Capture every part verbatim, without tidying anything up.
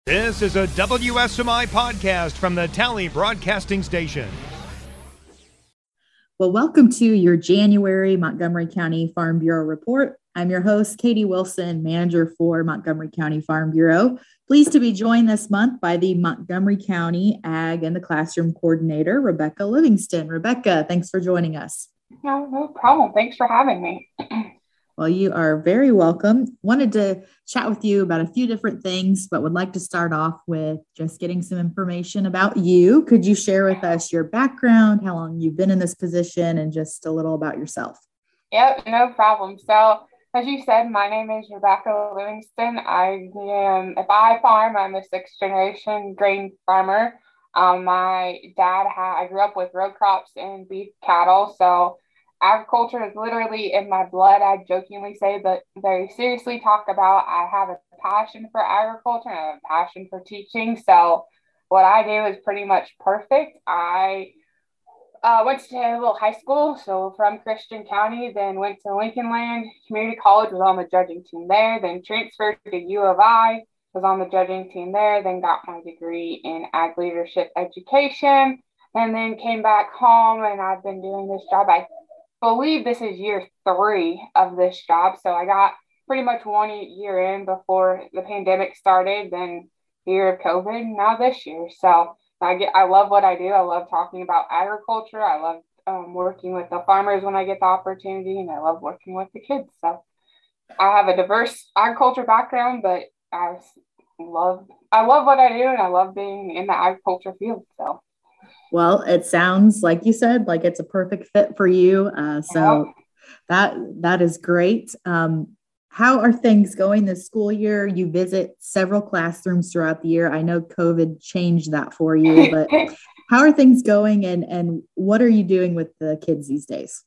This is a W S M I podcast from the Tally Broadcasting Station. Well, welcome to your January Montgomery County Farm Bureau report. I'm your host, Katie Wilson, manager for Montgomery County Farm Bureau. Pleased to be joined this month by the Montgomery County Ag and the Classroom Coordinator, Rebecca Livingston. Rebecca, thanks for joining us. No, no problem. Thanks for having me. Well, you are very welcome. Wanted to chat with you about a few different things, but would like to start off with just getting some information about you. Could you share with us your background, how long you've been in this position, and just a little about yourself? Yep, no problem. So, as you said, my name is Rebecca Livingston. I am, if I farm, I'm a sixth generation grain farmer. Um, my dad had, I grew up with row crops and beef cattle, so agriculture is literally in my blood. I jokingly say, but very seriously talk about I have a passion for agriculture and I have a passion for teaching. So what I do is pretty much perfect. I uh, went to a little high school, so from Christian County, then went to Lincoln Land Community College, was on the judging team there, then transferred to U of I, was on the judging team there, then got my degree in ag leadership education, and then came back home, and I've been doing this job. I believe this is year three of this job. So I got pretty much one year in before the pandemic started, then year of COVID, now this year. So I get, I love what I do. I love talking about agriculture. I love um, working with the farmers when I get the opportunity, and I love working with the kids. So I have a diverse agriculture background, but I love, I love what I do, and I love being in the agriculture field. So. Well, it sounds like you said, like it's a perfect fit for you. Uh, so yeah. that that is great. Um, how are things going this school year? You visit several classrooms throughout the year. I know COVID changed that for you, but how are things going, and, and what are you doing with the kids these days?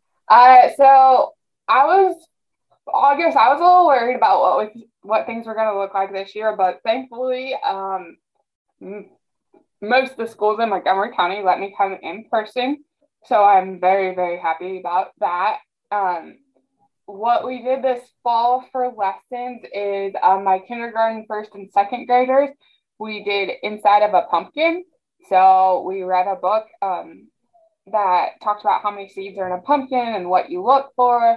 Uh, so I was, I guess I was a little worried about what was, what things were going to look like this year, but thankfully, um, most of the schools in Montgomery County let me come in person. So I'm very, very happy about that. Um, what we did this fall for lessons is um, my kindergarten, first and second graders, we did Inside of a Pumpkin. So we read a book um, that talks about how many seeds are in a pumpkin and what you look for,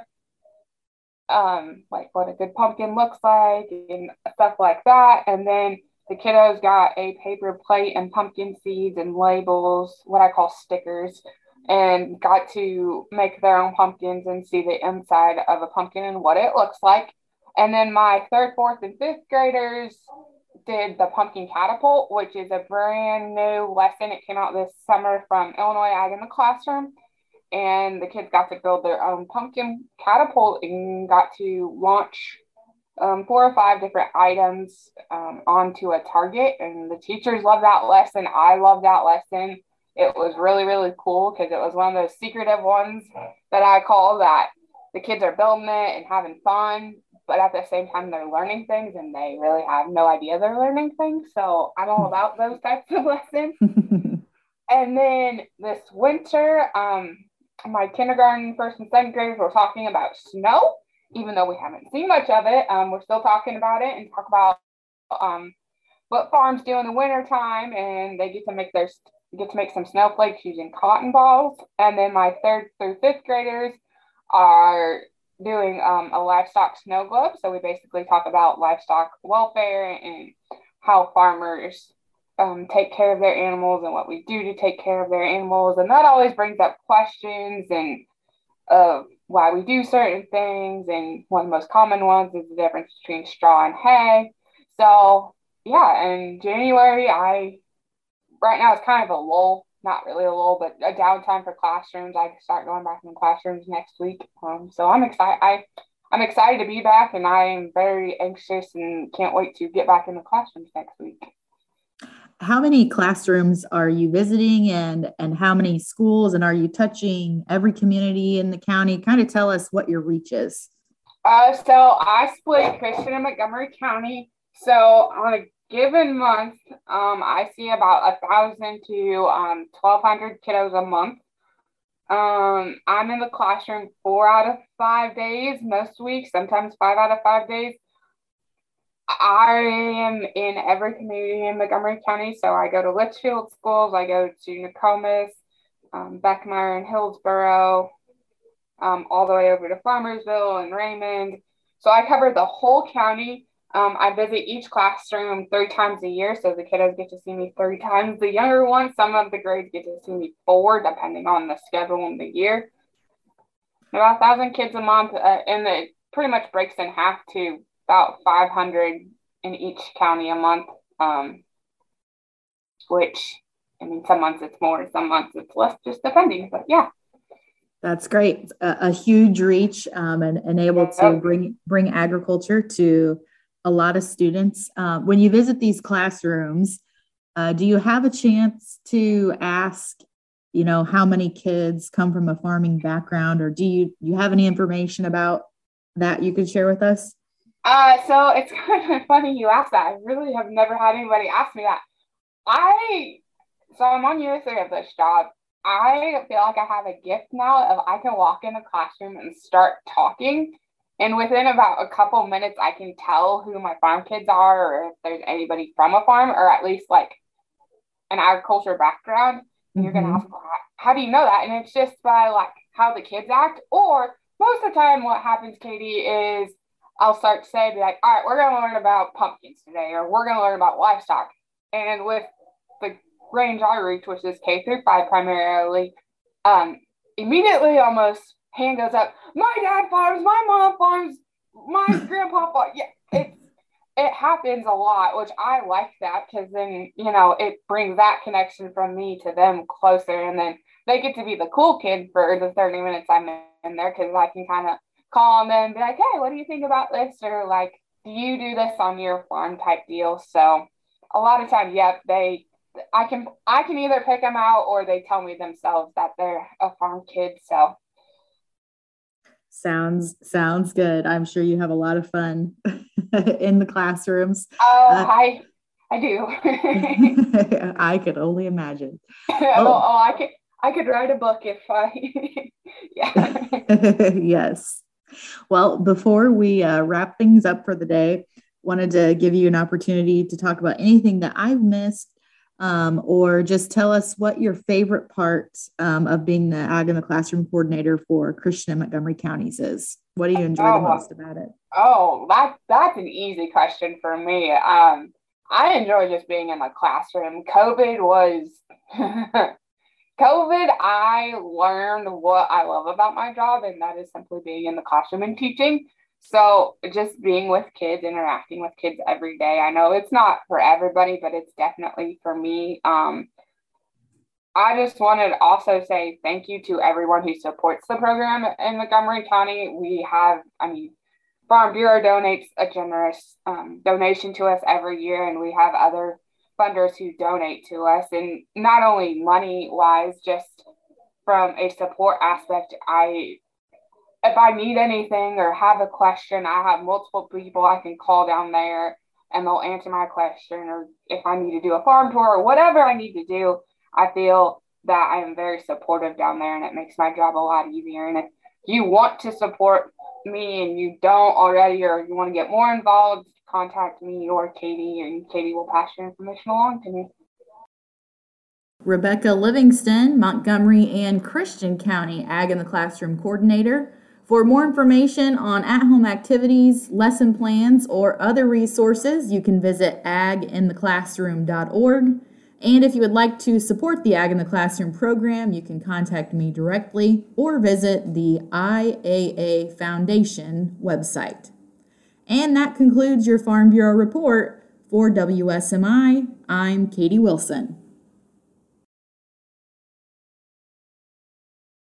um, like what a good pumpkin looks like and stuff like that. And then the kiddos got a paper plate and pumpkin seeds and labels, what I call stickers, and got to make their own pumpkins and see the inside of a pumpkin and what it looks like. And then my third, fourth, and fifth graders did the pumpkin catapult, which is a brand new lesson. It came out this summer from Illinois Ag in the Classroom. And the kids got to build their own pumpkin catapult and got to launch Um, four or five different items um, onto a target, and the teachers love that lesson. I love that lesson. It was really, really cool because it was one of those secretive ones that I call that the kids are building it and having fun, but at the same time they're learning things and they really have no idea they're learning things. So I'm all about those types of lessons. And then this winter, um, my kindergarten, first and second graders were talking about snow. Even though we haven't seen much of it, um, we're still talking about it and talk about um, what farms do in the winter time, and they get to make their get to make some snowflakes using cotton balls. And then my third through fifth graders are doing um, a livestock snow globe. So we basically talk about livestock welfare and how farmers um, take care of their animals and what we do to take care of their animals. And that always brings up questions and of why we do certain things, and one of the most common ones is the difference between straw and hay. So yeah, in January, I right now it's kind of a lull, not really a lull, but a downtime for classrooms. I start going back in the classrooms next week. Um, so I'm excited. I I'm excited to be back, and I am very anxious and can't wait to get back in the classrooms next week. How many classrooms are you visiting, and, and how many schools, and are you touching every community in the county? Kind of tell us what your reach is. Uh, so I split Christian and Montgomery County. So on a given month, um, I see about a thousand to um, twelve hundred kiddos a month. Um, I'm in the classroom four out of five days, most weeks, sometimes five out of five days. I am in every community in Montgomery County. So I go to Litchfield schools, I go to Nokomis, um, Beckmeyer and Hillsboro, um, all the way over to Farmersville and Raymond. So I cover the whole county. Um, I visit each classroom three times a year, so the kiddos get to see me three times. The younger ones, some of the grades get to see me four, depending on the schedule and the year. About a thousand kids a month, uh, and it pretty much breaks in half to about five hundred in each county a month, um, which, I mean, some months it's more, some months it's less, just depending, but yeah. That's great. A, a huge reach um, and, and able to bring bring agriculture to a lot of students. Uh, when you visit these classrooms, uh, do you have a chance to ask, you know, how many kids come from a farming background, or do you you have any information about that you could share with us? Uh, so it's kind of funny you asked that. I really have never had anybody ask me that. I, so I'm on year three of this job. I feel like I have a gift now of I can walk in a classroom and start talking. And within about a couple minutes, I can tell who my farm kids are, or if there's anybody from a farm, or at least like an agriculture background. And you're mm-hmm. going to ask, how do you know that? And it's just by like how the kids act. Or most of the time what happens, Katie, is I'll start to say, be like, all right, we're going to learn about pumpkins today, or we're going to learn about livestock. And with the range I reach, which is K through five primarily, um, immediately almost hand goes up, my dad farms, my mom farms, my grandpa farms. Yeah, it's, it happens a lot, which I like that, because then, you know, it brings that connection from me to them closer. And then they get to be the cool kid for the thirty minutes I'm in there, because I can kind of call on them and be like, hey, what do you think about this? Or like, do you do this on your farm type deal? So a lot of times, yeah, they, I can, I can either pick them out, or they tell me themselves that they're a farm kid. So. Sounds, sounds good. I'm sure you have a lot of fun in the classrooms. Oh, uh, I, I do. I could only imagine. oh, oh, oh, I could, I could write a book if I, yeah. Yes. Well, before we uh, wrap things up for the day, wanted to give you an opportunity to talk about anything that I've missed, um, or just tell us what your favorite part um, of being the Ag in the Classroom coordinator for Christian and Montgomery counties is. What do you enjoy oh, the most about it? Oh, that, that's an easy question for me. Um, I enjoy just being in the classroom. COVID was... COVID, I learned what I love about my job, and that is simply being in the classroom and teaching. So just being with kids, interacting with kids every day. I know it's not for everybody, but it's definitely for me. Um, I just wanted to also say thank you to everyone who supports the program in Montgomery County. We have, I mean, Farm Bureau donates a generous um, donation to us every year, and we have other funders who donate to us, and not only money wise, just from a support aspect. I, if I need anything or have a question, I have multiple people I can call down there and they'll answer my question. Or if I need to do a farm tour or whatever I need to do, I feel that I am very supportive down there, and it makes my job a lot easier. And if you want to support me and you don't already, or you want to get more involved, contact me or Katie, and Katie will pass your information along to me. Rebecca Livingston, Montgomery and Christian County Ag in the Classroom coordinator. For more information on at-home activities, lesson plans, or other resources, you can visit ag in the classroom dot org. And if you would like to support the Ag in the Classroom program, you can contact me directly or visit the I A A Foundation website. And that concludes your Farm Bureau report. For W S M I, I'm Katie Wilson.